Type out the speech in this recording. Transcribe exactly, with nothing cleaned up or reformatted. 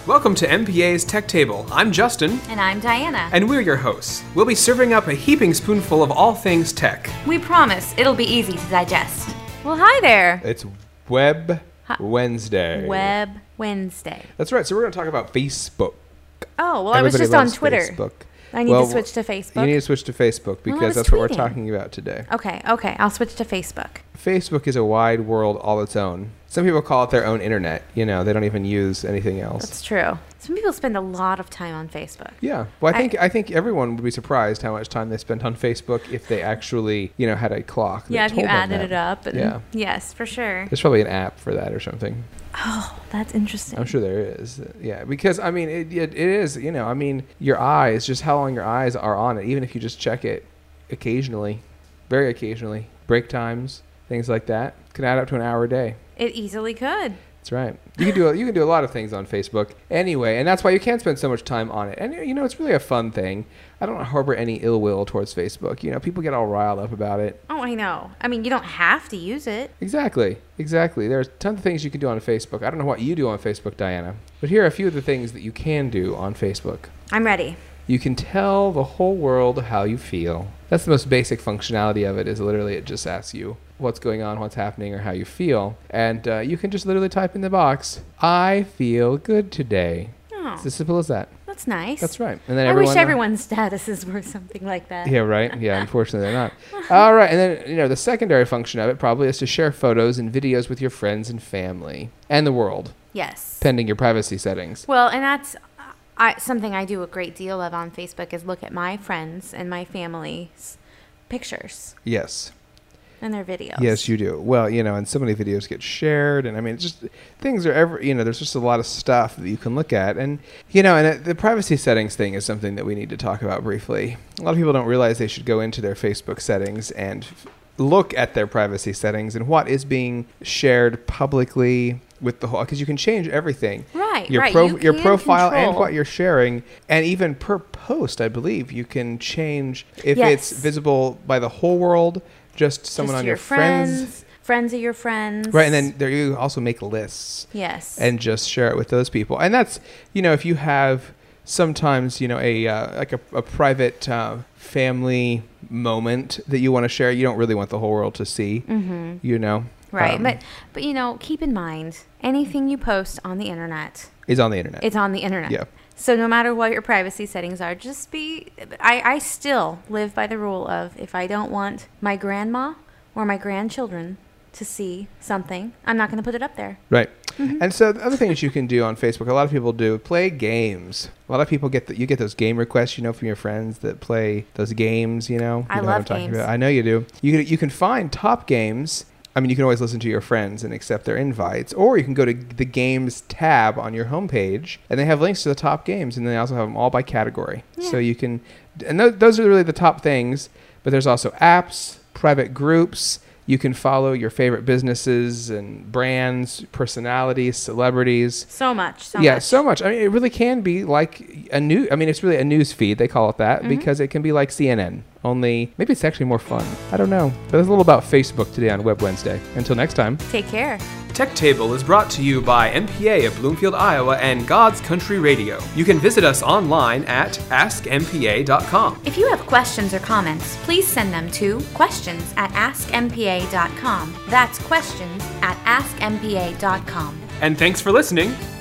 Welcome to M P A's Tech Table. I'm Justin. And I'm Diana. And we're your hosts. We'll be serving up a heaping spoonful of all things tech. We promise it'll be easy to digest. Well, hi there. It's Web hi. Wednesday. Web Wednesday. That's right. So we're going to talk about Facebook. Oh, well, Everybody I was just on Twitter. Facebook. I need well, to switch to Facebook. You need to switch to Facebook because well, that's tweeting. what we're talking about today. Okay, okay. I'll switch to Facebook. Facebook is a wide world all its own. Some people call it their own internet. You know, they don't even use anything else. That's true. Some people spend a lot of time on Facebook. Yeah. Well, I think I, I think everyone would be surprised how much time they spent on Facebook if they actually, you know, had a clock. Yeah, if you added that. it up. And yeah. Yes, for sure. There's probably an app for that or something. Oh, that's interesting. I'm sure there is. Yeah, because, I mean, it, it, it is, you know, I mean, your eyes, just how long your eyes are on it, even if you just check it occasionally, very occasionally, break times, things like that, can add up to an hour a day. It easily could. That's right. You can do a, you can do a lot of things on Facebook anyway, and that's why you can't spend so much time on it. And, you know, it's really a fun thing. I don't harbor any ill will towards Facebook. You know, people get all riled up about it. Oh, I know. I mean, you don't have to use it. Exactly. Exactly. There's tons of things you can do on Facebook. I don't know what you do on Facebook, Diana, but here are a few of the things that you can do on Facebook. I'm ready. You can tell the whole world how you feel. That's the most basic functionality of it, is literally it just asks you what's going on, what's happening, or how you feel. And uh, you can just literally type in the box, I feel good today. Oh. It's as simple as that. That's nice. That's right. And then I everyone, wish everyone's statuses were something like that. Yeah, right? Yeah, unfortunately they're not. All right, and then, you know, the secondary function of it probably is to share photos and videos with your friends and family and the world. Yes. Pending your privacy settings. Well, and that's I, something I do a great deal of on Facebook is look at my friends and my family's pictures. Yes. And their videos. Yes, you do. Well, you know, and so many videos get shared, and I mean, it's just things are ever, you know, there's just a lot of stuff that you can look at, and you know, and it, the privacy settings thing is something that we need to talk about briefly. A lot of people don't realize they should go into their Facebook settings and f- look at their privacy settings and what is being shared publicly with the whole, because you can change everything. Right, your right. Pro, you your profile control. and what you're sharing, and even per post, I believe you can change if yes. it's visible by the whole world. Just someone just on your, your friends. friends. Friends of your friends. Right, and then there you also make lists. Yes. And just share it with those people. And that's, you know, if you have sometimes, you know, a uh, like a, a private uh, family moment that you want to share, you don't really want the whole world to see, mm-hmm. you know. Right, um, but, but, you know, keep in mind, anything you post on the internet. Is on the internet. It's on the internet. Yeah. So no matter what your privacy settings are, just be, I, I still live by the rule of if I don't want my grandma or my grandchildren to see something, I'm not going to put it up there. Right. Mm-hmm. And so the other things you can do on Facebook, a lot of people do, play games. A lot of people get the, you get those game requests, you know, from your friends that play those games, you know. You I know love what I'm talking games. about. I know you do. You can, you can find top games. I mean, you can always listen to your friends and accept their invites, or you can go to the games tab on your homepage, and they have links to the top games, and they also have them all by category. Yeah. So you can, and th- those are really the top things, but there's also apps, private groups. You can follow your favorite businesses and brands, personalities, celebrities. So much. So yeah, much. so much. I mean, it really can be like a new, I mean, it's really a news feed. They call it that mm-hmm. because it can be like C N N. Only maybe it's actually more fun. I don't know. But there's a little about Facebook today on Web Wednesday. Until next time. Take care. Tech Table is brought to you by M P A of Bloomfield, Iowa and God's Country Radio. You can visit us online at ask m p a dot com. If you have questions or comments, please send them to questions at ask m p a dot com. That's questions at ask m p a dot com. And thanks for listening.